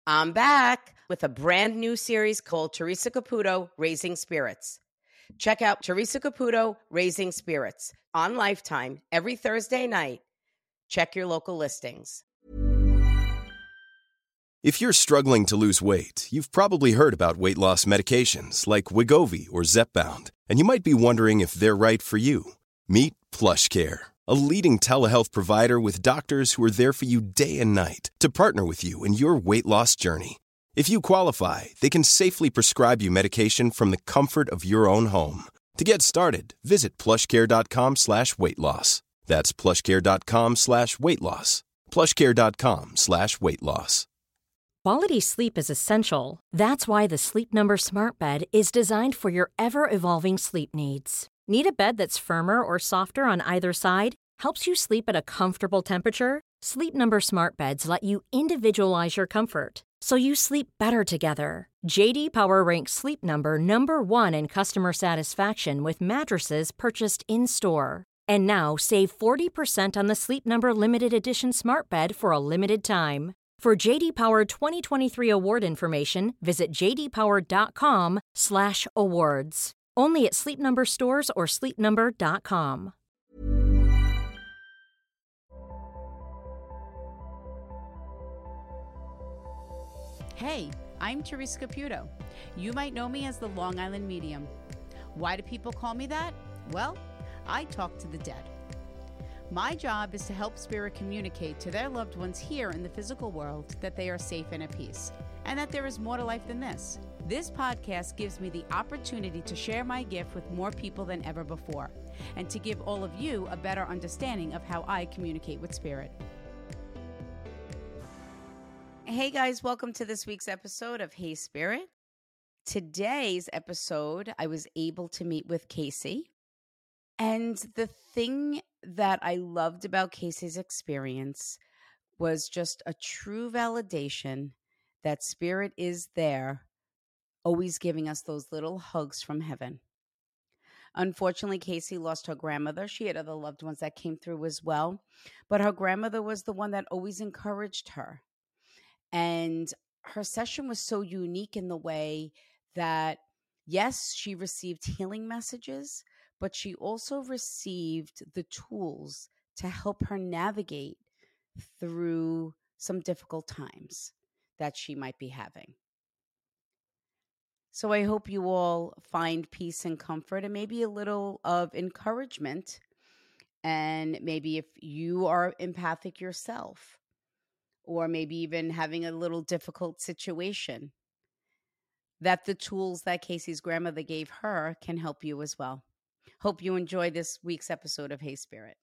I'm back with a brand new series called Teresa Caputo, Raising Spirits. Check out Teresa Caputo, Raising Spirits on Lifetime every Thursday night. Check your local listings. If you're struggling to lose weight, you've probably heard about weight loss medications like Wegovy or Zepbound, and you might be wondering if they're right for you. Meet PlushCare, a leading telehealth provider with doctors who are there for you day and night to partner with you in your weight loss journey. If you qualify, they can safely prescribe you medication from the comfort of your own home. To get started, visit plushcare.com/weight-loss. That's plushcare.com/weight-loss. plushcare.com/weight-loss. Quality sleep is essential. That's why the Sleep Number Smart Bed is designed for your ever-evolving sleep needs. Need a bed that's firmer or softer on either side? Helps you sleep at a comfortable temperature? Sleep Number Smart Beds let you individualize your comfort, so you sleep better together. J.D. Power ranks Sleep Number number 1 in customer satisfaction with mattresses purchased in-store. And now, save 40% on the Sleep Number Limited Edition Smart Bed for a limited time. For J.D. Power 2023 award information, visit jdpower.com/awards. Only at Sleep Number stores or sleepnumber.com. Hey, I'm Teresa Caputo. You might know me as the Long Island Medium. Why do people call me that? Well, I talk to the dead. My job is to help spirit communicate to their loved ones here in the physical world that they are safe and at peace, and that there is more to life than this. This podcast gives me the opportunity to share my gift with more people than ever before, and to give all of you a better understanding of how I communicate with spirit. Hey guys, welcome to this week's episode of Hey Spirit. Today's episode, I was able to meet with Casey. And the thing that I loved about Casey's experience was just a true validation that spirit is there, always giving us those little hugs from heaven. Unfortunately, Casey lost her grandmother. She had other loved ones that came through as well, but her grandmother was the one that always encouraged her. And her session was so unique in the way that, yes, she received healing messages, but she also received the tools to help her navigate through some difficult times that she might be having. So I hope you all find peace and comfort and maybe a little of encouragement. And maybe if you are empathic yourself, or maybe even having a little difficult situation, that the tools that Casey's grandmother gave her can help you as well. Hope you enjoy this week's episode of Hey Spirit.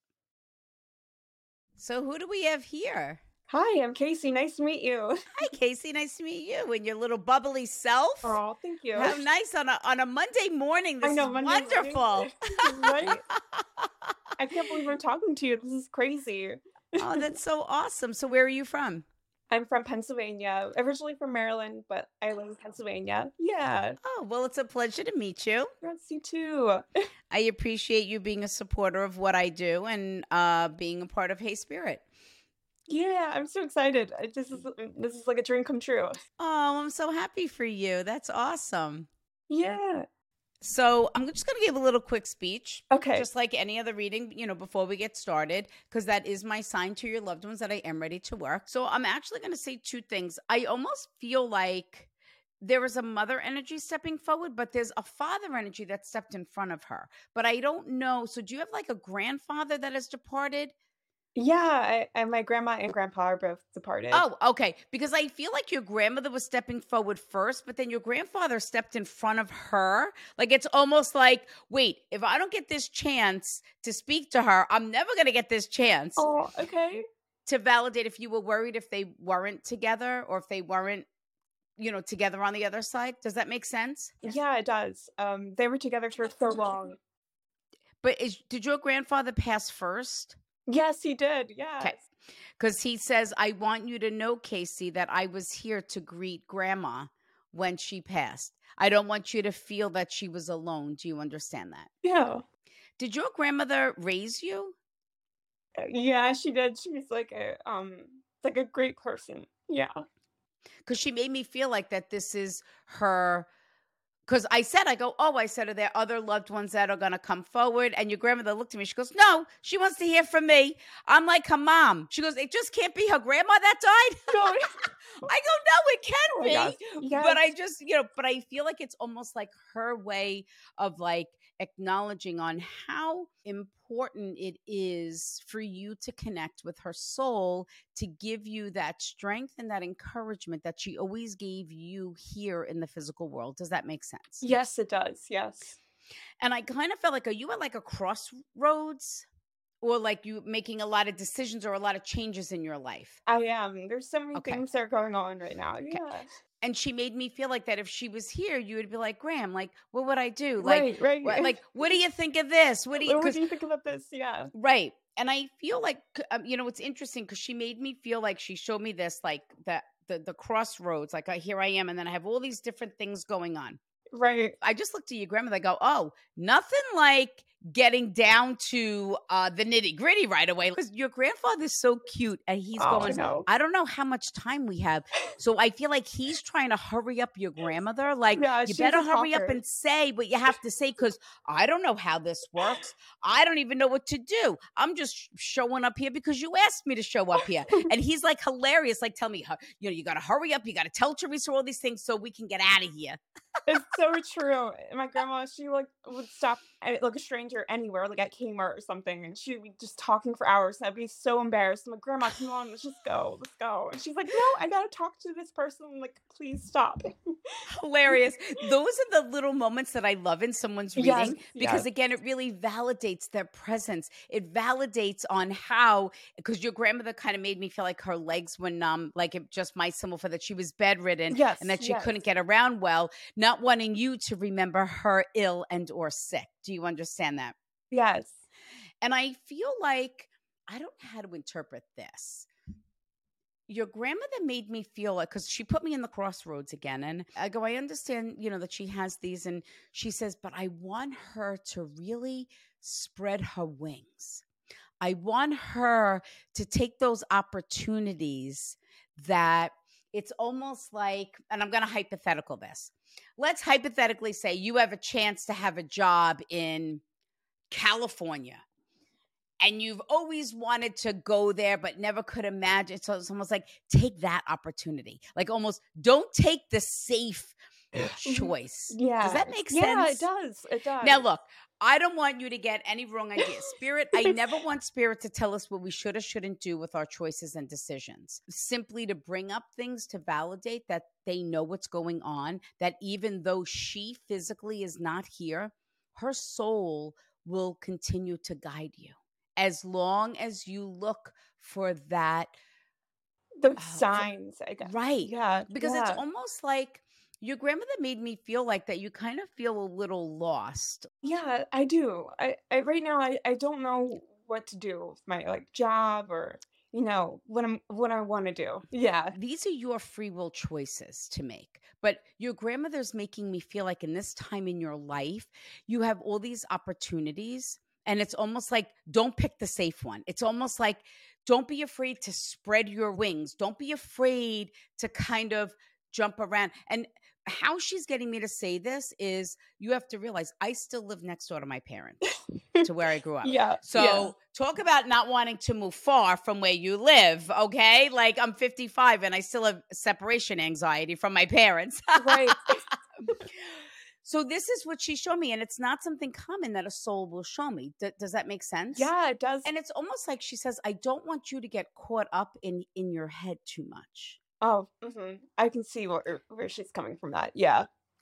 So who do we have here? Hi, I'm Casey. Nice to meet you. Hi, Casey. Nice to meet you and your little bubbly self. Oh, thank you. How nice on a Monday morning. This I know, is Monday wonderful. Right? I can't believe I'm talking to you. This is crazy. Oh, that's so awesome. So where are you from? I'm from Pennsylvania, originally from Maryland, but I live in Pennsylvania. Yeah. Oh, well, it's a pleasure to meet you. Yes, you too. I appreciate you being a supporter of what I do and being a part of Hey Spirit. Yeah, I'm so excited. This is like a dream come true. Oh, I'm so happy for you. That's awesome. Yeah. So I'm just going to give a little quick speech. Okay. Just like any other reading, before we get started, because that is my sign to your loved ones that I am ready to work. So I'm actually going to say two things. I almost feel like there is a mother energy stepping forward, but there's a father energy that stepped in front of her. But I don't know. So do you have like a grandfather that has departed? Yeah, my grandma and grandpa are both departed. Oh, okay. Because I feel like your grandmother was stepping forward first, but then your grandfather stepped in front of her. Like it's almost like, wait, if I don't get this chance to speak to her, I'm never going to get this chance. Oh, okay. To validate if you were worried if they weren't together or if they weren't, together on the other side. Does that make sense? Yeah, it does. They were together for so long. But did your grandfather pass first? Yes, he did. Yes. Okay. Because he says, I want you to know, Casey, that I was here to greet Grandma when she passed. I don't want you to feel that she was alone. Do you understand that? Yeah. Did your grandmother raise you? Yeah, she did. She was like a great person. Yeah. Because she made me feel like that this is her. Because I said, are there other loved ones that are going to come forward? And your grandmother looked at me. She goes, no, she wants to hear from me. I'm like her mom. She goes, it just can't be her grandma that died. No. I go, no, it can Oh my be. gosh. Yes. But I just, but I feel like it's almost like her way of like acknowledging on how important it is for you to connect with her soul, to give you that strength and that encouragement that she always gave you here in the physical world. Does that make sense? Yes, it does. Yes. And I kind of felt like, are you at like a crossroads, or like you making a lot of decisions or a lot of changes in your life? I am. There's so many Okay. things that are going on right now. Okay. Yeah. And she made me feel like that if she was here, you would be like, Graham, like, what would I do? Like, Right. what do you think of this? What do you, What do you think about this? Yeah. right. And I feel like, it's interesting because she made me feel like she showed me this, like the crossroads, like here I am. And then I have all these different things going on. Right. I just looked at your grandmother. I go, oh, nothing like getting down to the nitty gritty right away. Because your grandfather's so cute, and he's going, no. I don't know how much time we have. So I feel like he's trying to hurry up your grandmother. Like, Yeah, you she's better a hurry up talker. and say what you have to say, because I don't know how this works. I don't even know what to do. I'm just showing up here because you asked me to show up here. And he's like hilarious. Like, tell me, you got to hurry up. You got to tell Teresa all these things so we can get out of here. It's so true. My grandma, she like would stop at like a stranger anywhere, like at Kmart or something, and she'd be just talking for hours. And I'd be so embarrassed. I'm like, Grandma, come on, let's just go. Let's go. And she's like, no, I gotta talk to this person. I'm like, please stop. Hilarious. Those are the little moments that I love in someone's reading, Yes, because yes. again, it really validates their presence. It validates on how, because your grandmother kind of made me feel like her legs were numb, like it just my symbol for that she was bedridden, Yes, and that she yes. couldn't get around well, not wanting you to remember her ill and or sick. Do you understand that? Yes. And I feel like, I don't know how to interpret this. Your grandmother made me feel like, because she put me in the crossroads again. And I go, I understand, that she has these. And she says, but I want her to really spread her wings. I want her to take those opportunities that it's almost like, and I'm going to hypothetical this. Let's hypothetically say you have a chance to have a job in California, and you've always wanted to go there, but never could imagine. So it's almost like, take that opportunity. Like, almost don't take the safe choice. Yeah. Does that make sense? Yeah, it does. It does. Now, look, I don't want you to get any wrong ideas. Spirit, I never want Spirit to tell us what we should or shouldn't do with our choices and decisions. Simply to bring up things to validate that they know what's going on, that even though she physically is not here, her soul will continue to guide you as long as you look for that. Those signs, I guess. Right. Yeah. Because yeah. it's almost like your grandmother made me feel like that you kind of feel a little lost. Yeah, I do. I right now I don't know what to do with my like job or what I want to do. Yeah. These are your free will choices to make. But your grandmother's making me feel like in this time in your life, you have all these opportunities, and it's almost like, don't pick the safe one. It's almost like, don't be afraid to spread your wings. Don't be afraid to kind of jump around. And how she's getting me to say this is, you have to realize I still live next door to my parents, to where I grew up. Yeah. So talk about not wanting to move far from where you live, okay? Like, I'm 55 and I still have separation anxiety from my parents. Right. So this is what she showed me, and it's not something common that a soul will show me. Does that make sense? Yeah, it does. And it's almost like she says, I don't want you to get caught up in your head too much. Oh, I can see where she's coming from that. Yeah.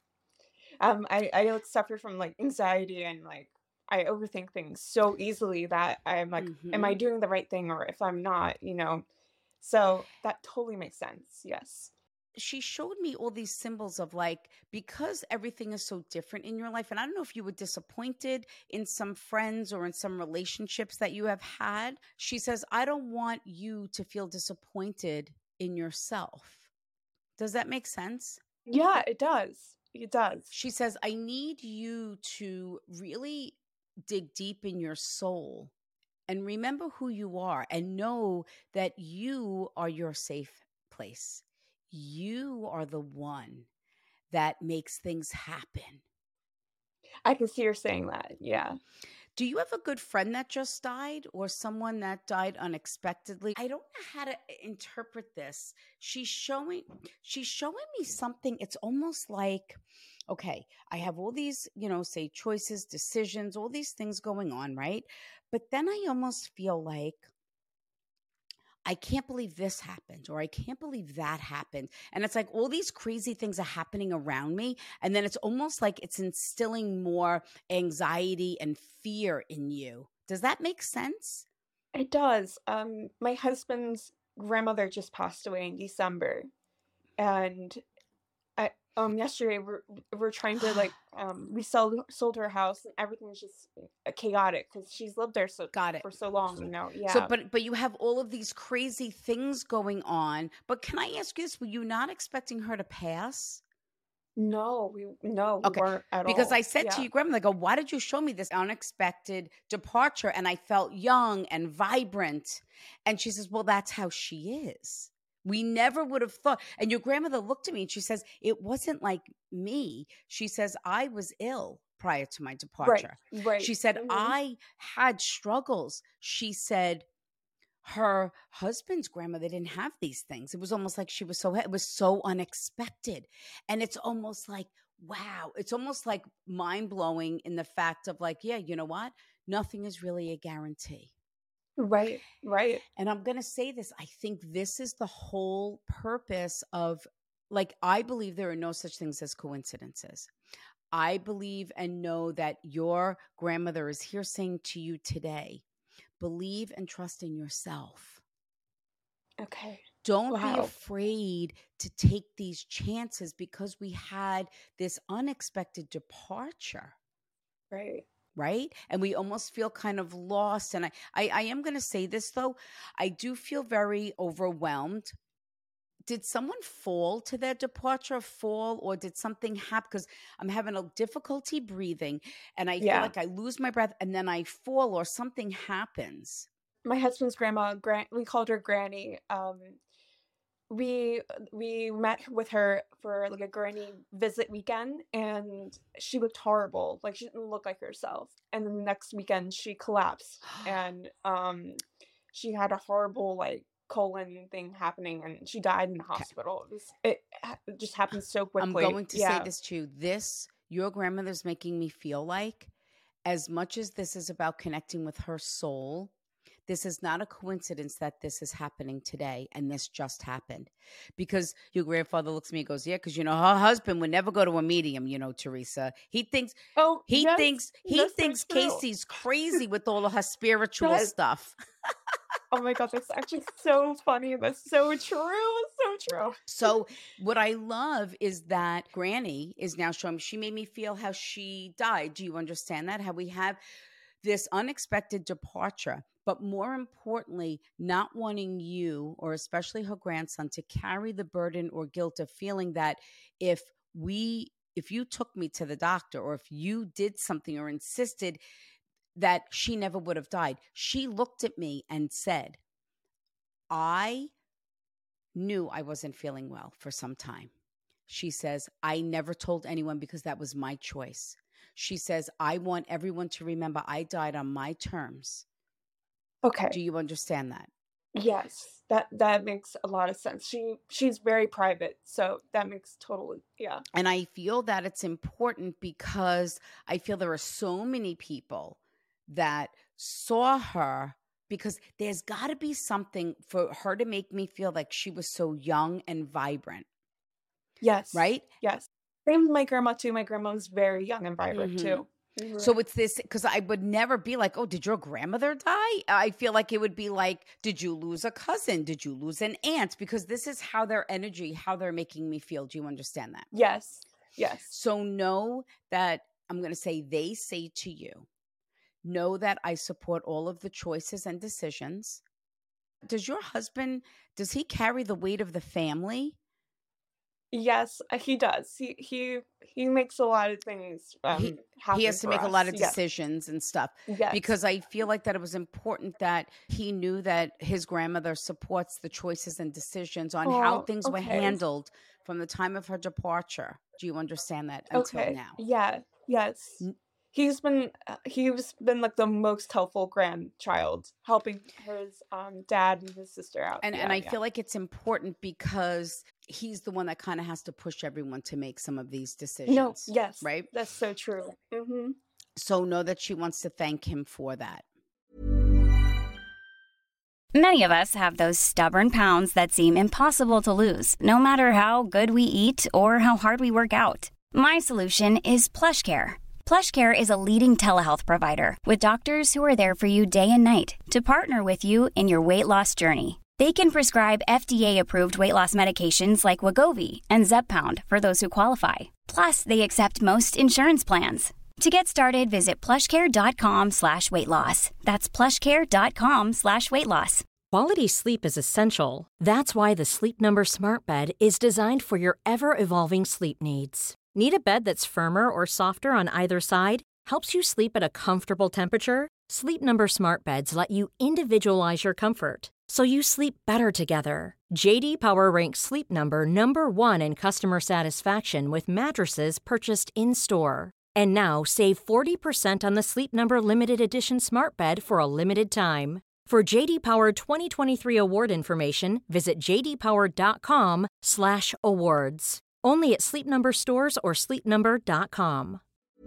I like suffer from like anxiety, and like I overthink things so easily that I'm like, am I doing the right thing, or if I'm not, So that totally makes sense. Yes. She showed me all these symbols of like, because everything is so different in your life. And I don't know if you were disappointed in some friends or in some relationships that you have had. She says, I don't want you to feel disappointed in yourself. Does that make sense? Yeah, it does. It does. She says, I need you to really dig deep in your soul and remember who you are, and know that you are your safe place. you are the one that makes things happen. I can see her saying that. Yeah. Do you have a good friend that just died or someone that died unexpectedly? I don't know how to interpret this. She's showing me something. It's almost like, okay, I have all these, say choices, decisions, all these things going on, right? But then I almost feel like I can't believe this happened, or I can't believe that happened. And it's like all these crazy things are happening around me. And then it's almost like it's instilling more anxiety and fear in you. Does that make sense? It does. My husband's grandmother just passed away in December. And yesterday we're trying to we sold her house, and everything's just chaotic because she's lived there for so long, Yeah. So but you have all of these crazy things going on. But can I ask you this? Were you not expecting her to pass? No, we weren't at all. Because I said to you, grandma, I go, why did you show me this unexpected departure? And I felt young and vibrant. And she says, well, that's how she is. We never would have thought. And your grandmother looked at me and she says, it wasn't like me. She says, I was ill prior to my departure. Right. She said, I had struggles. She said, her husband's grandmother didn't have these things. It was almost like it was so unexpected. And it's almost like, wow, it's almost like mind blowing in the fact of like, yeah, you know what? Nothing is really a guarantee. Right. And I'm going to say this. I think this is the whole purpose of, I believe there are no such things as coincidences. I believe and know that your grandmother is here saying to you today, believe and trust in yourself. Okay. Don't be afraid to take these chances because we had this unexpected departure. Right? And we almost feel kind of lost. And I am going to say this, though. I do feel very overwhelmed. Did someone fall to their departure, or did something happen? Because I'm having a difficulty breathing and I feel like I lose my breath and then I fall or something happens. My husband's grandma, we called her Granny. We met with her for a granny visit weekend, and she looked horrible. She didn't look like herself. And then the next weekend she collapsed, and she had a horrible colon thing happening, and she died in the hospital. It just happened so quickly. I'm going to say this to you. Your grandmother's making me feel like, as much as this is about connecting with her soul, this is not a coincidence that this is happening today and this just happened. Because your grandfather looks at me and goes, yeah, because, her husband would never go to a medium, Teresa. He thinks Casey's crazy with all of her spiritual stuff. Oh my God, that's actually so funny. That's so true. It's so true. So what I love is that Granny is now showing me, she made me feel how she died. Do you understand that? How we have this unexpected departure, but more importantly, not wanting you, or especially her grandson, to carry the burden or guilt of feeling that if you took me to the doctor, or if you did something or insisted, that she never would have died. She looked at me and said, I knew I wasn't feeling well for some time. She says, I never told anyone because that was my choice. She says, I want everyone to remember I died on my terms. Okay. Do you understand that? Yes, that makes a lot of sense. She's very private, so that makes totally, yeah. And I feel that it's important because I feel there are so many people that saw her, because there's got to be something for her to make me feel like she was so young and vibrant. Yes. Right? Yes. Same with my grandma too. My grandma was very young and vibrant too. Mm-hmm. So it's this, because I would never be like, oh, did your grandmother die? I feel like it would be like, did you lose a cousin? Did you lose an aunt? Because this is how their energy, how they're making me feel. Do you understand that? Yes. Yes. So know that, I'm going to say, they say to you, know that I support all of the choices and decisions. Does your husband, does he carry the weight of the family? Yes, he does. He makes a lot of things He happen has to for make a lot us. of Yes. decisions and stuff, Yes. because I feel like that it was important that he knew that his grandmother supports the choices and decisions on how Oh, things were okay. handled from the time of her departure. Do you understand that until Okay. now? Yeah. Yes. N- He's been like the most helpful grandchild, helping his dad and his sister out. And Yeah, I yeah. feel like it's important because he's the one that kind of has to push everyone to make some of these No, decisions, yes. right? That's so true. Mm-hmm. So know that she wants to thank him for that. Many of us have those stubborn pounds that seem impossible to lose, no matter how good we eat or how hard we work out. My solution is PlushCare. PlushCare is a leading telehealth provider with doctors who are there for you day and night to partner with you in your weight loss journey. They can prescribe FDA-approved weight loss medications like Wegovy and Zepbound for those who qualify. Plus, they accept most insurance plans. To get started, visit plushcare.com/weightloss. That's plushcare.com/weightloss. Quality sleep is essential. That's why the Sleep Number Smart Bed is designed for your ever-evolving sleep needs. Need a bed that's firmer or softer on either side? Helps you sleep at a comfortable temperature? Sleep Number Smart Beds let you individualize your comfort, so you sleep better together. JD Power ranks Sleep Number number 1 in customer satisfaction with mattresses purchased in-store. And now save 40% on the Sleep Number Limited Edition Smart Bed for a limited time. For JD Power 2023 award information, visit jdpower.com/awards. Only at Sleep Number stores or sleepnumber.com.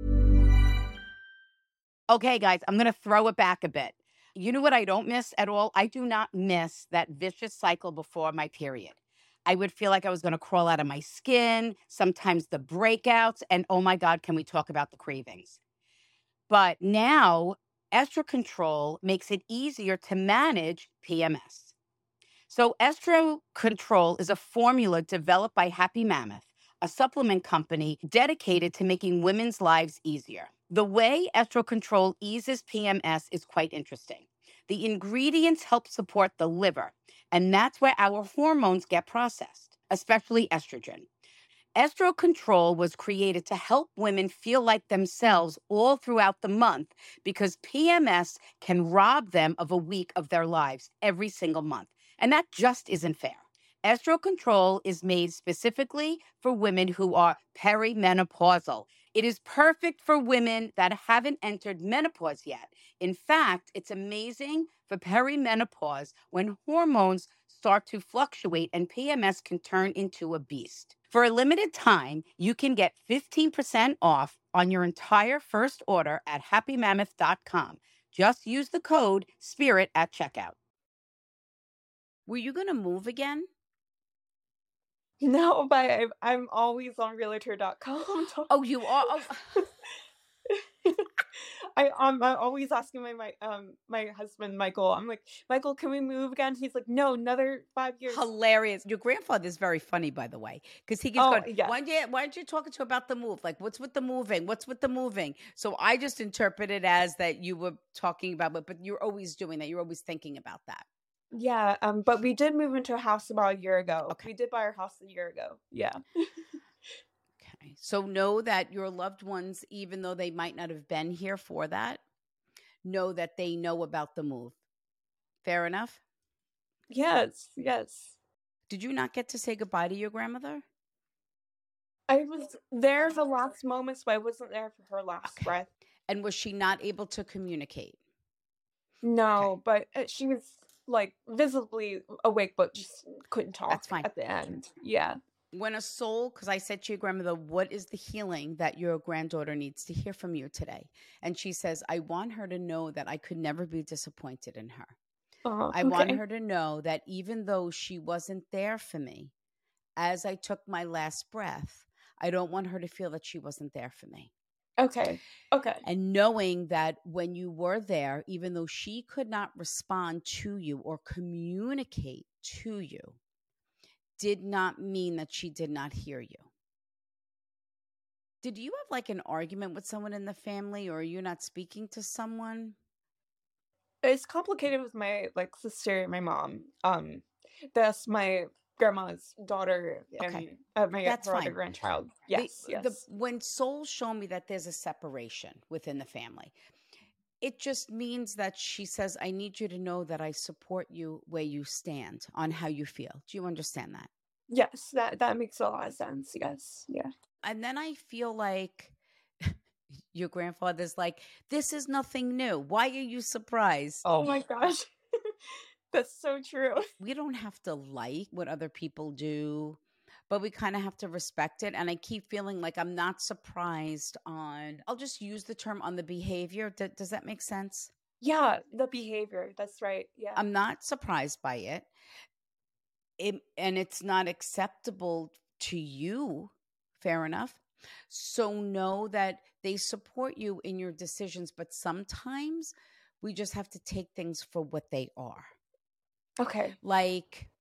Okay, guys, I'm going to throw it back a bit. You know what I don't miss at all? I do not miss that vicious cycle before my period. I would feel like I was going to crawl out of my skin, sometimes the breakouts, and oh my God, can we talk about the cravings? But now, Estro Control makes it easier to manage PMS. So Estro Control is a formula developed by Happy Mammoth, a supplement company dedicated to making women's lives easier. The way Estro Control eases PMS is quite interesting. The ingredients help support the liver, and that's where our hormones get processed, especially estrogen. Estro Control was created to help women feel like themselves all throughout the month because PMS can rob them of a week of their lives every single month. And that just isn't fair. Estro Control is made specifically for women who are perimenopausal. It is perfect for women that haven't entered menopause yet. In fact, it's amazing for perimenopause when hormones start to fluctuate and PMS can turn into a beast. For a limited time, you can get 15% off on your entire first order at happymammoth.com. Just use the code SPIRIT at checkout. Were you going to move again? No, but I'm always on realtor.com. Oh, you are? Oh. I'm always asking my husband Michael. I'm like, Michael, can we move again? He's like, no, another 5 years. Hilarious. Your grandfather is very funny, by the way, because he keeps Oh, going, yeah. why aren't you talking to about the move? Like, what's with the moving? What's with the moving? So I just interpret it as that you were talking about, but you're always doing that. You're always thinking about that. Yeah, but we did move into a house about a year ago. Okay. We did buy our house a year ago. Yeah. Okay. So know that your loved ones, even though they might not have been here for that, know that they know about the move. Fair enough? Yes, yes. Did you not get to say goodbye to your grandmother? I was there the last moments, but I wasn't there for her last Okay. breath. And was she not able to communicate? No, but she was like visibly awake, but just couldn't talk. That's fine. At the end. Yeah. When a soul, because I said to your grandmother, what is the healing that your granddaughter needs to hear from you today? And she says, I want her to know that I could never be disappointed in her. I want her to know that even though she wasn't there for me, as I took my last breath, I don't want her to feel that she wasn't there for me. Okay. And knowing that when you were there, even though she could not respond to you or communicate to you, did not mean that she did not hear you. Did you have like an argument with someone in the family, or are you not speaking to someone? It's complicated with my sister and my mom. That's my grandma's daughter Okay. and my That's her other fine. grandchild. Yes, yes. When souls show me that there's a separation within the family, it just means that she says, I need you to know that I support you where you stand on how you feel. Do you understand that? Yes, that makes a lot of sense. Yes. Yeah. And then I feel like your grandfather's like, this is nothing new. Why are you surprised? Oh my gosh. That's so true. We don't have to like what other people do, but we kind of have to respect it. And I keep feeling like I'm not surprised on, I'll just use the term on the behavior. Does that make sense? Yeah, the behavior. That's right. Yeah. I'm not surprised by it. And it's not acceptable to you. Fair enough. So know that they support you in your decisions, but sometimes we just have to take things for what they are. Okay. Like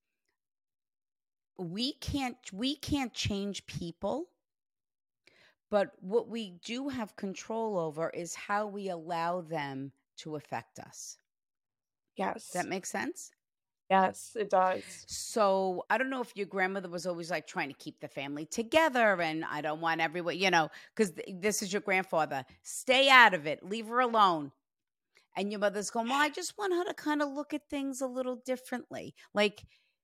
we can't change people, but what we do have control over is how we allow them to affect us. Yes. Does that make sense? Yes, it does. So I don't know if your grandmother was always like trying to keep the family together and I don't want everyone, because this is your grandfather. Stay out of it. Leave her alone. And your mother's going, well, I just want her to kind of look at things a little differently. Like,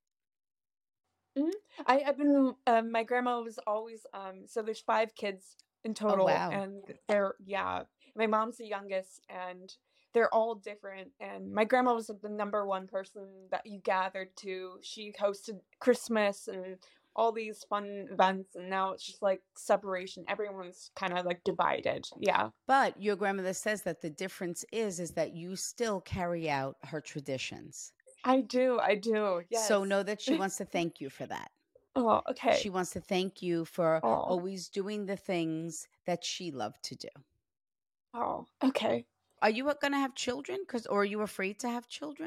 I've been, my grandma was always, so there's 5 kids in total. wow. And my mom's the youngest and they're all different. And my grandma was the number one person that you gathered to. She hosted Christmas and all these fun events. And now it's just like separation. Everyone's kind of like divided. Yeah. But your grandmother says that the difference is that you still carry out her traditions. I do. Yes. So know that she wants to thank you for that. Oh, okay. She wants to thank you for always doing the things that she loved to do. Oh, okay. Are you going to have children? Or are you afraid to have children?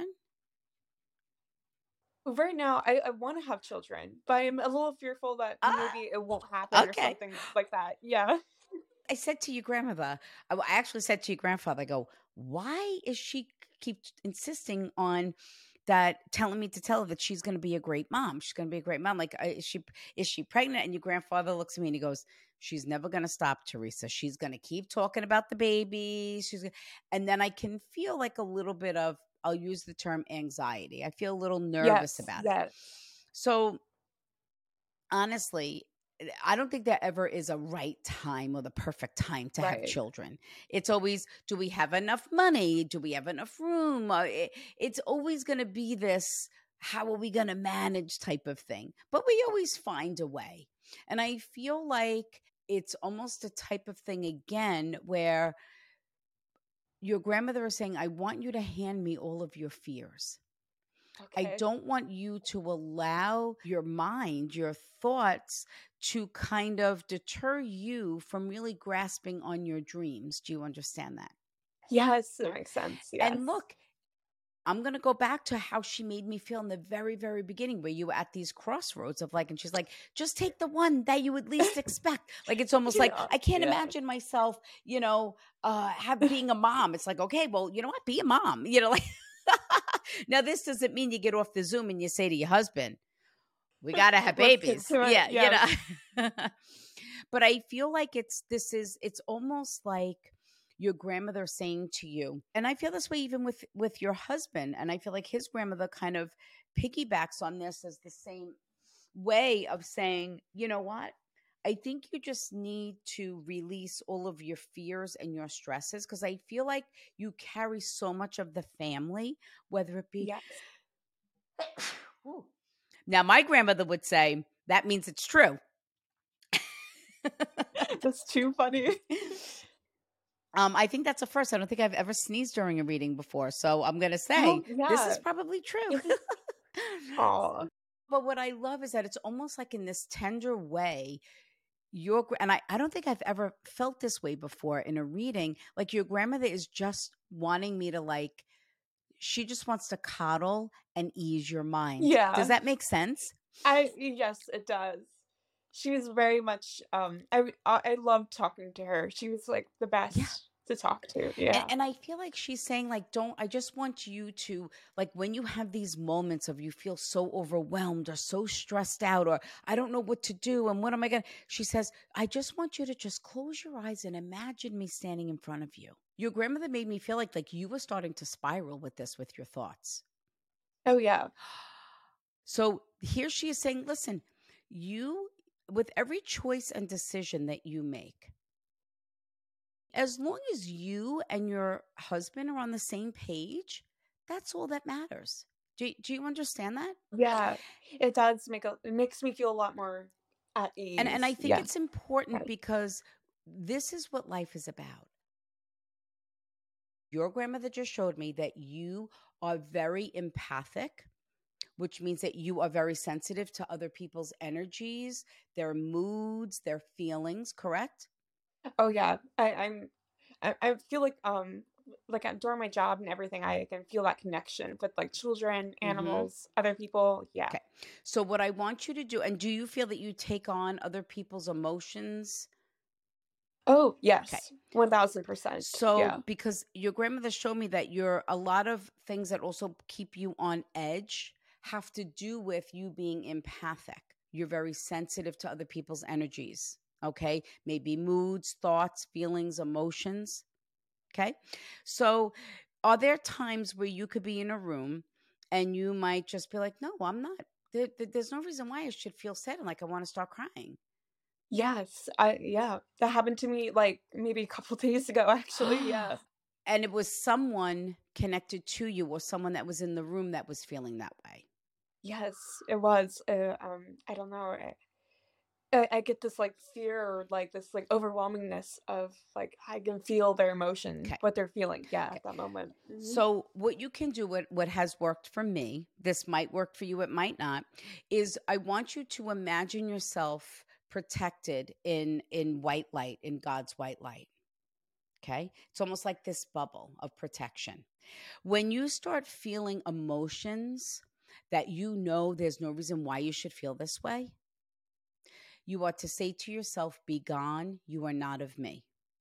Well, right now, I want to have children, but I'm a little fearful that maybe it won't happen or something like that. Yeah. I said to your grandmother, I actually said to your grandfather, I go, why is she keep insisting on that, telling me to tell her that she's going to be a great mom? She's going to be a great mom. Like, is she pregnant? And your grandfather looks at me and he goes, she's never going to stop, Teresa. She's going to keep talking about the baby. And then I can feel like a little bit of, I'll use the term anxiety. I feel a little nervous about it. So honestly, I don't think there ever is a right time or the perfect time to have children. It's always, do we have enough money? Do we have enough room? It's always going to be this, how are we going to manage type of thing? But we always find a way. And I feel like it's almost a type of thing again where your grandmother is saying, I want you to hand me all of your fears. Okay. I don't want you to allow your mind, your thoughts to kind of deter you from really grasping on your dreams. Do you understand that? Yes, that makes sense. Yes. And look, I'm going to go back to how she made me feel in the very, very beginning where you were at these crossroads of like, and she's like, just take the one that you would least expect. Like, it's almost like, I can't imagine myself, being a mom. It's like, okay, well, you know what? Be a mom, like. Now, this doesn't mean you get off the Zoom and you say to your husband, we got to have babies. Yeah. But I feel like it's almost like your grandmother saying to you, and I feel this way even with your husband, and I feel like his grandmother kind of piggybacks on this as the same way of saying, you know what? I think you just need to release all of your fears and your stresses because I feel like you carry so much of the family, whether it be. Yes. Now, my grandmother would say, that means it's true. That's too funny. I think that's a first. I don't think I've ever sneezed during a reading before. So I'm going to say this is probably true. Oh. But what I love is that it's almost like in this tender way, and I don't think I've ever felt this way before in a reading. Like your grandmother is just wanting me to she just wants to coddle and ease your mind. Yeah. Does that make sense? Yes, it does. She was very much, I loved talking to her. She was like the best. to talk to. Yeah. And I feel like she's saying, like, I just want you to, like, when you have these moments of you feel so overwhelmed or so stressed out, or I don't know what to do and what am I going to, she says, I just want you to just close your eyes and imagine me standing in front of you. Your grandmother made me feel like you were starting to spiral with this, with your thoughts. Oh, yeah. So here she is saying, listen, with every choice and decision that you make, as long as you and your husband are on the same page, that's all that matters. Do you understand that? Yeah, it does it makes me feel a lot more at ease. And I think Yeah. it's important Right. because this is what life is about. Your grandmother just showed me that you are very empathic, which means that you are very sensitive to other people's energies, their moods, their feelings, correct? Oh, yeah. I feel like during my job and everything, I can feel that connection with like children, animals, other people. Yeah. Okay. So what I want you to do, and do you feel that you take on other people's emotions? Oh, yes. 1000%. So Yeah. because your grandmother showed me that a lot of things that also keep you on edge have to do with you being empathic. You're very sensitive to other people's energies. Okay. Maybe moods, thoughts, feelings, emotions. Okay. So are there times where you could be in a room and you might just be like, no, I'm not. There's no reason why I should feel sad and like I want to start crying. Yes. Yeah. That happened to me like maybe a couple days ago, actually. Yeah. And it was someone connected to you or someone that was in the room that was feeling that way. Yes, it was. I don't know. I get this like fear or like this like overwhelmingness of like I can feel their emotion, Okay. what they're feeling. Yeah, at that moment. Mhm. So what you can do, what has worked for me, this might work for you, it might not, is I want you to imagine yourself protected in white light, in God's white light. Okay. It's almost like this bubble of protection. When you start feeling emotions that you know there's no reason why you should feel this way, you ought to say to yourself, be gone, you are not of me.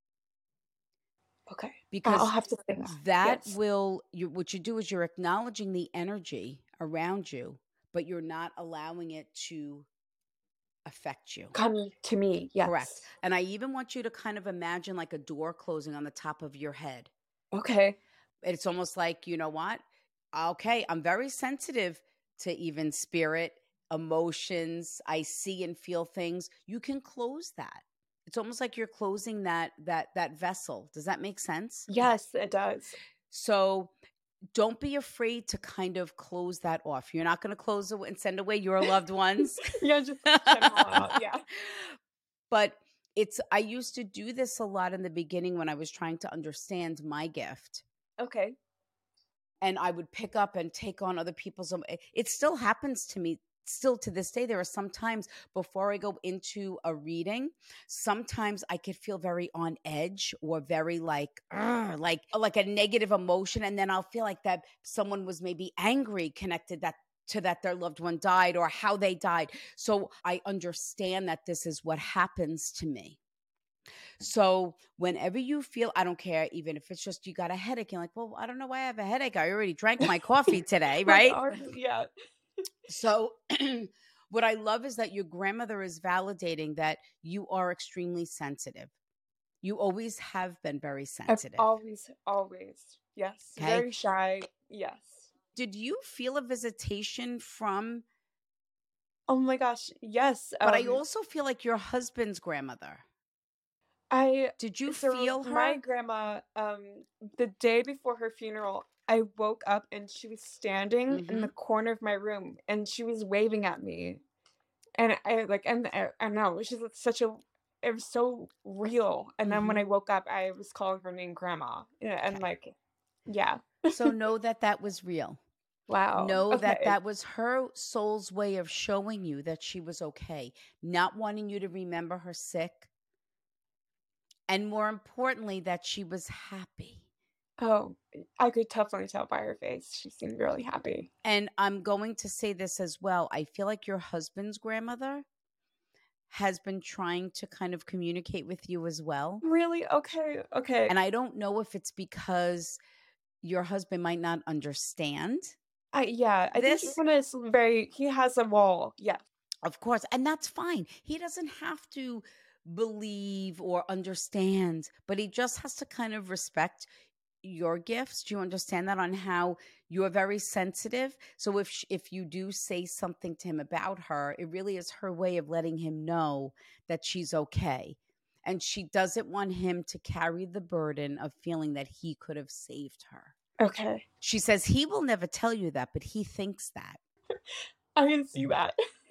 Okay. Because I'll have to say that yes. what you do is you're acknowledging the energy around you, but you're not allowing it to affect you. Come to me. Yes. Correct. And I even want you to kind of imagine like a door closing on the top of your head. Okay. It's almost like, you know what? Okay, I'm very sensitive to even spirit, emotions. I see and feel things. You can close that. It's almost like you're closing that vessel. Does that make sense? Yes, it does. So don't be afraid to kind of close that off. You're not going to close it and send away your loved ones. Yeah, just shut them all out. Yeah. But I used to do this a lot in the beginning when I was trying to understand my gift. Okay. And I would pick up and take on other people's. It still happens to me. Still to this day, there are some times before I go into a reading, sometimes I could feel very on edge or very like a negative emotion. And then I'll feel like that someone was maybe angry connected to that their loved one died or how they died. So I understand that this is what happens to me. So whenever you feel, I don't care, even if it's just you got a headache, you're like, well, I don't know why I have a headache. I already drank my coffee today, right? Yeah. So what I love is that your grandmother is validating that you are extremely sensitive. You always have been very sensitive. Always. Yes. Okay. Very shy. Yes. Did you feel a visitation from? Oh my gosh. Yes. But I also feel like your husband's grandmother. Did you feel her? My grandma, the day before her funeral, I woke up and she was standing in the corner of my room and she was waving at me. And I don't know, she's it was so real. And then when I woke up, I was calling her name Grandma. And yeah. So know that was real. Wow. Know that was her soul's way of showing you that she was okay, not wanting you to remember her sick. And more importantly, that she was happy. Oh, I could definitely tell by her face. She seemed really happy. And I'm going to say this as well. I feel like your husband's grandmother has been trying to kind of communicate with you as well. Really? Okay. Okay. And I don't know if it's because your husband might not understand I think this. he has a wall. Yeah. Of course. And that's fine. He doesn't have to believe or understand, but he just has to kind of respect your gifts. Do you understand that, on how you're very sensitive? So if you do say something to him about her, it really is her way of letting him know that she's okay. And she doesn't want him to carry the burden of feeling that he could have saved her. Okay. She says he will never tell you that, but he thinks that. I can see that.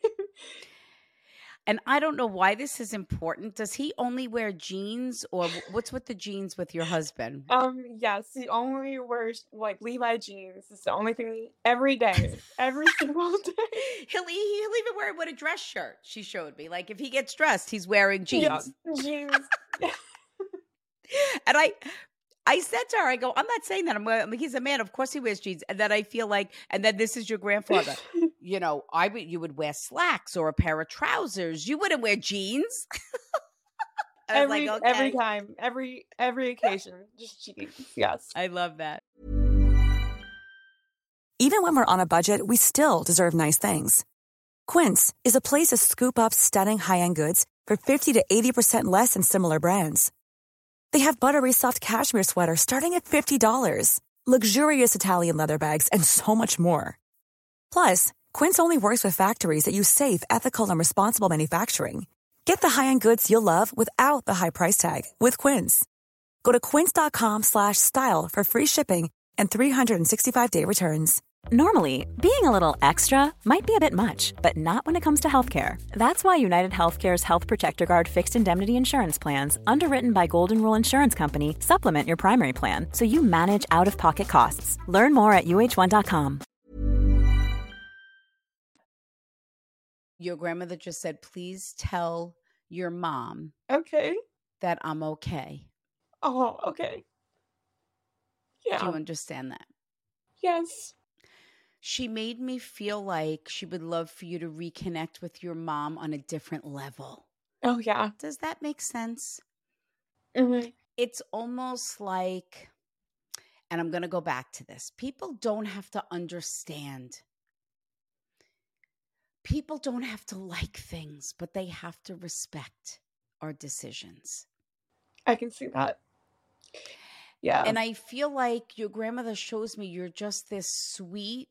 And I don't know why this is important. Does he only wear jeans, or what's with the jeans with your husband? Yes, he only wears like Levi jeans. It's the only thing every day, every single day. He'll even wear it with a dress shirt. She showed me. Like if he gets dressed, he's wearing jeans. Yeah, jeans. And I said to her, I go, I'm not saying that. He's a man. Of course he wears jeans. And then I feel like, and then this is your grandfather. You know, you would wear slacks or a pair of trousers. You wouldn't wear jeans. Every time, every occasion, just jeans. Yes. I love that. Even when we're on a budget, we still deserve nice things. Quince is a place to scoop up stunning high-end goods for 50 to 80% less than similar brands. They have buttery soft cashmere sweaters starting at $50, luxurious Italian leather bags, and so much more. Plus, Quince only works with factories that use safe, ethical, and responsible manufacturing. Get the high-end goods you'll love without the high price tag with Quince. Go to quince.com/style for free shipping and 365-day returns. Normally, being a little extra might be a bit much, but not when it comes to healthcare. That's why United Healthcare's Health Protector Guard fixed indemnity insurance plans, underwritten by Golden Rule Insurance Company, supplement your primary plan so you manage out-of-pocket costs. Learn more at uh1.com. Your grandmother just said, please tell your mom Okay. that I'm okay. Oh, okay. Yeah. Do you understand that? Yes. She made me feel like she would love for you to reconnect with your mom on a different level. Oh, yeah. Does that make sense? Mm-hmm. It's almost like, and I'm going to go back to this, people don't have to understand. People don't have to like things, but they have to respect our decisions. I can see that. Yeah. And I feel like your grandmother shows me you're just this sweet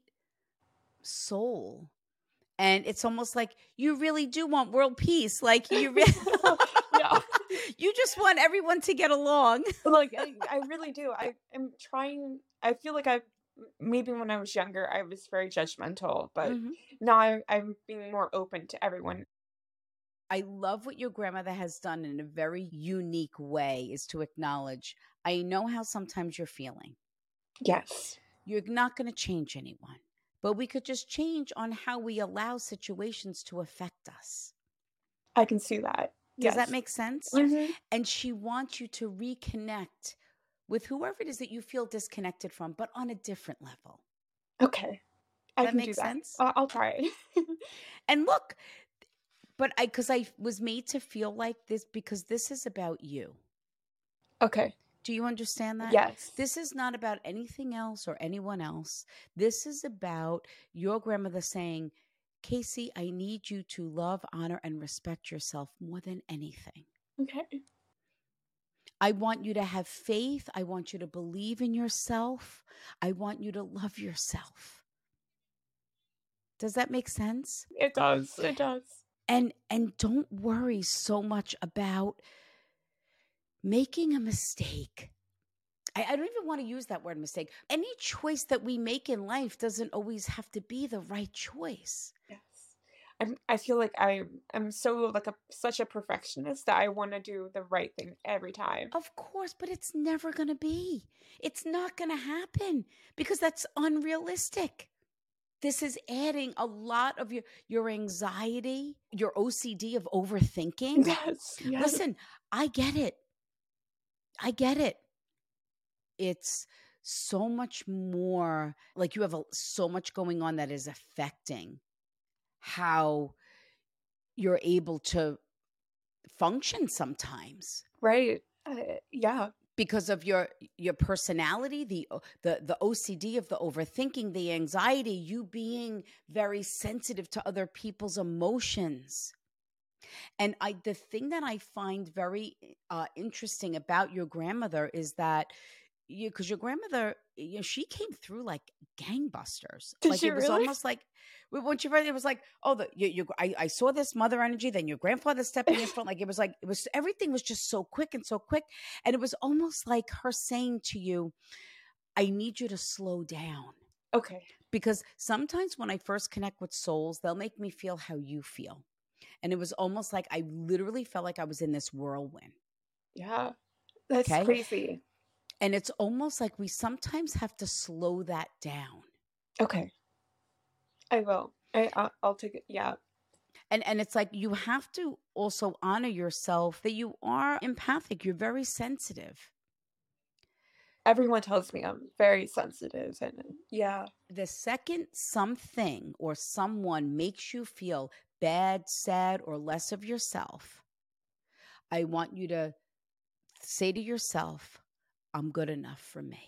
soul. And it's almost like you really do want world peace. Like you really, Yeah. You just want everyone to get along. Like, I really do. I am trying. I feel like maybe when I was younger, I was very judgmental, but now I'm being more open to everyone. I love what your grandmother has done in a very unique way, is to acknowledge, I know how sometimes you're feeling. Yes. You're not going to change anyone, but we could just change on how we allow situations to affect us. I can see that. Does that make sense? Mm-hmm. And she wants you to reconnect with whoever it is that you feel disconnected from, but on a different level. Okay. I That can makes do that. sense? I'll try. And look, because I was made to feel like this because this is about you. Okay. Do you understand that? Yes. This is not about anything else or anyone else. This is about your grandmother saying, Casey, I need you to love, honor, and respect yourself more than anything. Okay. I want you to have faith. I want you to believe in yourself. I want you to love yourself. Does that make sense? It does. It does. And don't worry so much about making a mistake. I don't even want to use that word mistake. Any choice that we make in life doesn't always have to be the right choice. Yes. I feel like I'm so such a perfectionist that I want to do the right thing every time. Of course, but it's never going to be. It's not going to happen because that's unrealistic. This is adding a lot of your anxiety, your OCD of overthinking. Yes. Listen, I get it. I get it. It's so much more, like you have so much going on that is affecting how you're able to function sometimes. Right. Yeah. Because of your personality, the OCD of the overthinking, the anxiety, you being very sensitive to other people's emotions. And the thing that I find very interesting about your grandmother is that because your grandmother, she came through like gangbusters. Did like she it was really? almost like when she read it, was like, oh, I saw this mother energy, then your grandfather stepping in front. Like it was everything was just so quick and so quick, and it was almost like her saying to you, I need you to slow down. Okay. Because sometimes when I first connect with souls, they'll make me feel how you feel. And it was almost like I literally felt like I was in this whirlwind. Yeah. That's Okay? crazy. And it's almost like we sometimes have to slow that down. Okay. I will. I'll take it. Yeah. And it's like you have to also honor yourself that you are empathic. You're very sensitive. Everyone tells me I'm very sensitive. And yeah. The second something or someone makes you feel bad, sad, or less of yourself, I want you to say to yourself, I'm good enough for me.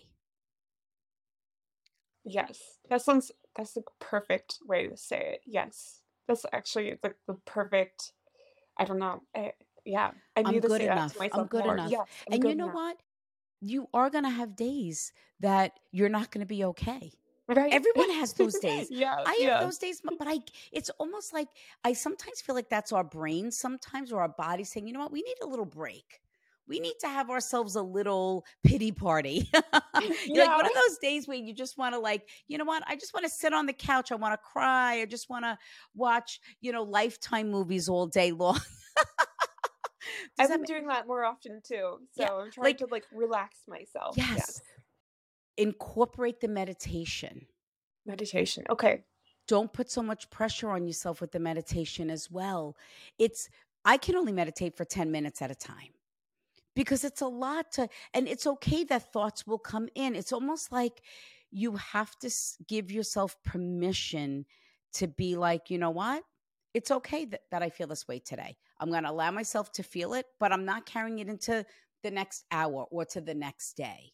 Yes. That's the perfect way to say it. Yes. That's actually the perfect, I don't know. Yeah. I need to say that to myself I'm good more. enough. Yes, And good you know enough. what? You are going to have days that you're not going to be okay. Right. Everyone has those days. Yeah. I have those days, but it's almost like I sometimes feel like that's our brain sometimes, or our body saying, you know what, we need a little break. We need to have ourselves a little pity party. Yeah. Like one of those days where you just want to, like, you know what, I just want to sit on the couch. I want to cry. I just want to watch, Lifetime movies all day long. I've been doing that more often too. So Yeah, I'm trying to relax myself. Yes. Incorporate the meditation. Meditation. Okay. Don't put so much pressure on yourself with the meditation as well. I can only meditate for 10 minutes at a time because it's a lot and it's okay that thoughts will come in. It's almost like you have to give yourself permission to be like, you know what? It's okay that I feel this way today. I'm going to allow myself to feel it, but I'm not carrying it into the next hour or to the next day.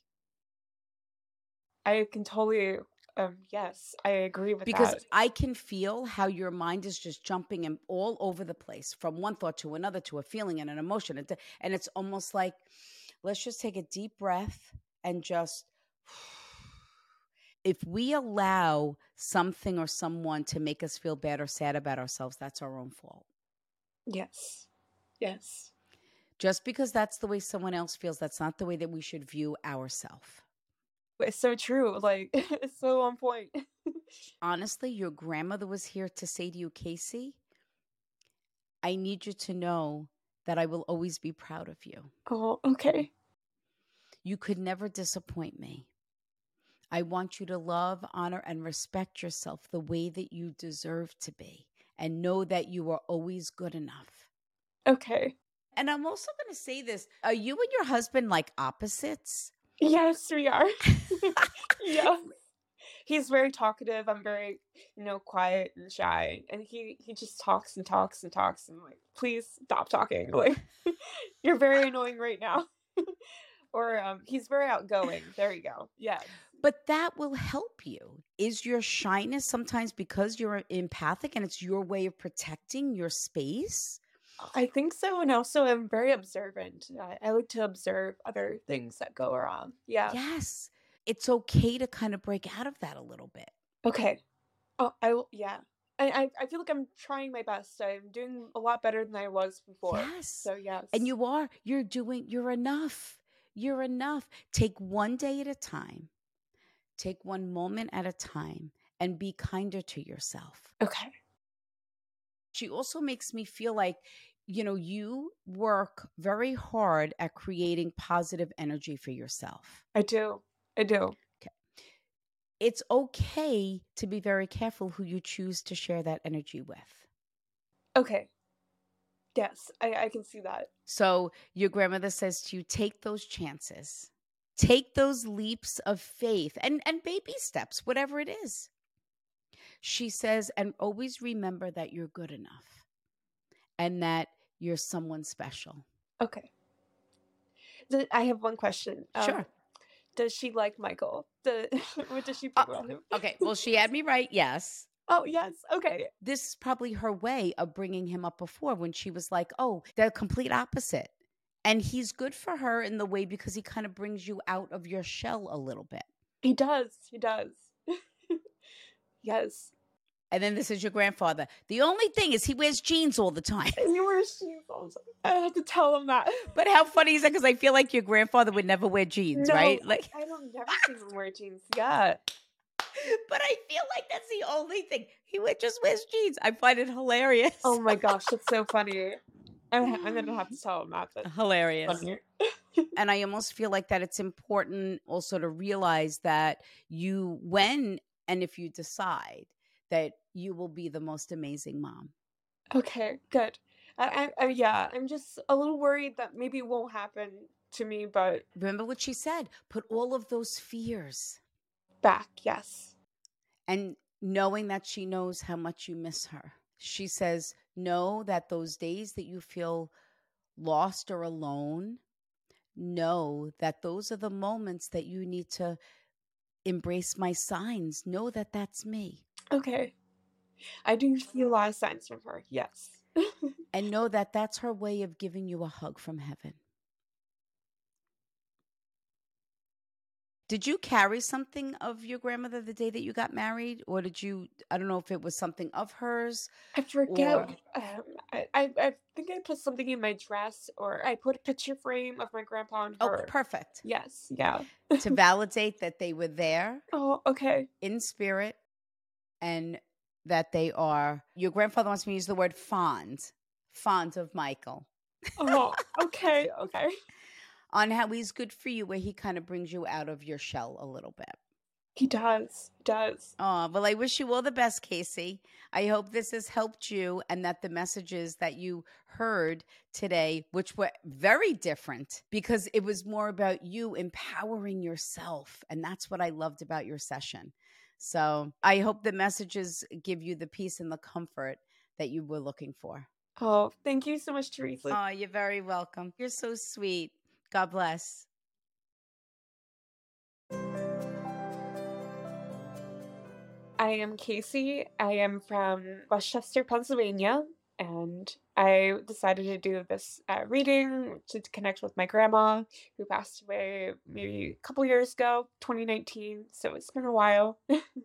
I can totally, yes, I agree with because that. I can feel how your mind is just jumping all over the place from one thought to another, to a feeling and an emotion. And it's almost like, let's just take a deep breath and just, if we allow something or someone to make us feel bad or sad about ourselves, that's our own fault. Yes. Yes. Just because that's the way someone else feels, that's not the way that we should view ourselves. It's so true. Like, it's so on point. Honestly, your grandmother was here to say to you, Casey, I need you to know that I will always be proud of you. Oh, okay. You could never disappoint me. I want you to love, honor, and respect yourself the way that you deserve to be, and know that you are always good enough. Okay. And I'm also going to say this. Are you and your husband like opposites? Yes, we are. Yeah. He's very talkative. I'm very, quiet and shy. And he just talks and talks and talks. And I'm like, please stop talking. Like, you're very annoying right now. Or he's very outgoing. There you go. Yeah. But that will help you. Is your shyness sometimes because you're empathic and it's your way of protecting your space? I think so. And also I'm very observant. I like to observe other things that go around. Yeah. Yes. It's okay to kind of break out of that a little bit. Okay. Oh, I will. Yeah. I feel like I'm trying my best. I'm doing a lot better than I was before. Yes. So yes. And you are. You're enough. You're enough. Take one day at a time. Take one moment at a time and be kinder to yourself. Okay. She also makes me feel like, you work very hard at creating positive energy for yourself. I do. Okay. It's okay to be very careful who you choose to share that energy with. Okay. Yes, I can see that. So your grandmother says to you, take those chances. Take those leaps of faith and baby steps, whatever it is. She says, and always remember that you're good enough and that you're someone special. Okay. I have one question. Sure. Does she like Michael? What does she think about him? Okay. Well, she had me right. Yes. Oh, yes. Okay. This is probably her way of bringing him up before, when she was like, oh, they're complete opposite. And he's good for her in the way because he kind of brings you out of your shell a little bit. He does. He does. Yes. And then this is your grandfather. The only thing is he wears jeans all the time. He wears jeans all the time. I have to tell him that. But how funny is that? Because I feel like your grandfather would never wear jeans, right? Like, I don't never see him wear jeans. Yeah. But I feel like that's the only thing. He just wears jeans. I find it hilarious. Oh my gosh, that's so funny. I'm going to have to tell him that. Hilarious. And I almost feel like that it's important also to realize that you, when and if you decide that you will be the most amazing mom. Okay, good. I'm just a little worried that maybe it won't happen to me, but... Remember what she said. Put all of those fears back, yes. And knowing that she knows how much you miss her. She says, know that those days that you feel lost or alone, know that those are the moments that you need to embrace my signs. Know that that's me. Okay. I do feel a lot of signs from her, yes. And know that that's her way of giving you a hug from heaven. Did you carry something of your grandmother the day that you got married? Or did you, I don't know if it was something of hers. I forget. I think I put something in my dress, or I put a picture frame of my grandpa and her. Oh, perfect. Yes, yeah. To validate that they were there. Oh, okay. In spirit, and that they are, your grandfather wants me to use the word fond of Michael. Oh, okay. On how he's good for you, where he kind of brings you out of your shell a little bit. He does. Oh, well, I wish you all the best, Casey. I hope this has helped you, and that the messages that you heard today, which were very different because it was more about you empowering yourself. And that's what I loved about your session. So I hope the messages give you the peace and the comfort that you were looking for. Oh, thank you so much, Teresa. Oh, you're very welcome. You're so sweet. God bless. I am Casey. I am from Westchester, Pennsylvania, and I decided to do this reading to connect with my grandma, who passed away maybe a couple years ago, 2019, so it's been a while.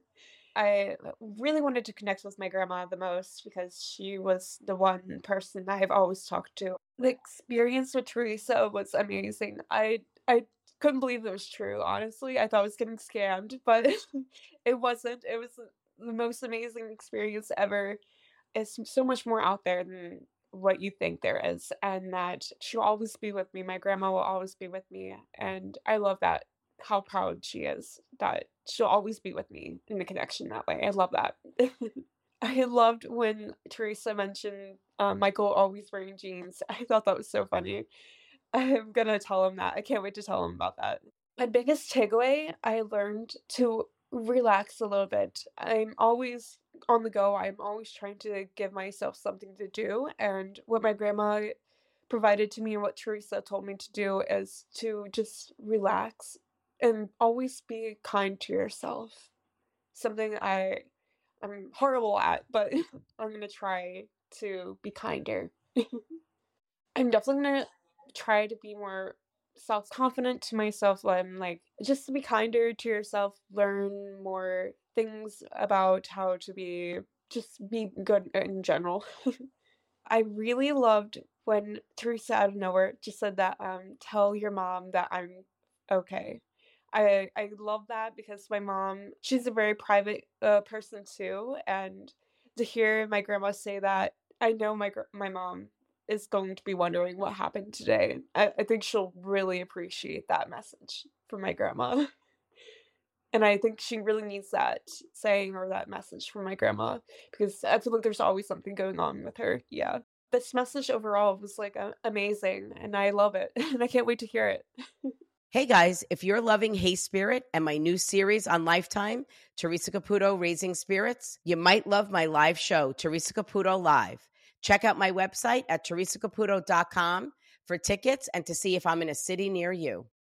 I really wanted to connect with my grandma the most because she was the one person I've always talked to. The experience with Teresa was amazing. I couldn't believe it was true, honestly. I thought I was getting scammed, but it wasn't. It was the most amazing experience ever. It's so much more out there than what you think there is, and that she'll always be with me. My grandma will always be with me, and I love that. How proud she is that she'll always be with me in the connection that way. I love that. I loved when Teresa mentioned Michael always wearing jeans. I thought that was so funny. I'm gonna tell him that. I can't wait to tell him about that. My biggest takeaway, I learned to relax a little bit. I'm always on the go. I'm always trying to give myself something to do. And what my grandma provided to me and what Teresa told me to do is to just relax and always be kind to yourself. Something I'm horrible at, but I'm going to try to be kinder. I'm definitely going to try to be more self-confident to myself. I'm like, just to be kinder to yourself, learn more things about how to be good in general. I really loved when Teresa out of nowhere just said that, tell your mom that I'm okay. I love that because my mom, she's a very private person too, and to hear my grandma say that, I know my mom is going to be wondering what happened today. I think she'll really appreciate that message from my grandma. And I think she really needs that saying or that message from my grandma, because I feel like there's always something going on with her. Yeah. This message overall was like amazing, and I love it, and I can't wait to hear it. Hey guys, if you're loving Hey Spirit and my new series on Lifetime, Teresa Caputo Raising Spirits, you might love my live show, Teresa Caputo Live. Check out my website at teresacaputo.com for tickets and to see if I'm in a city near you.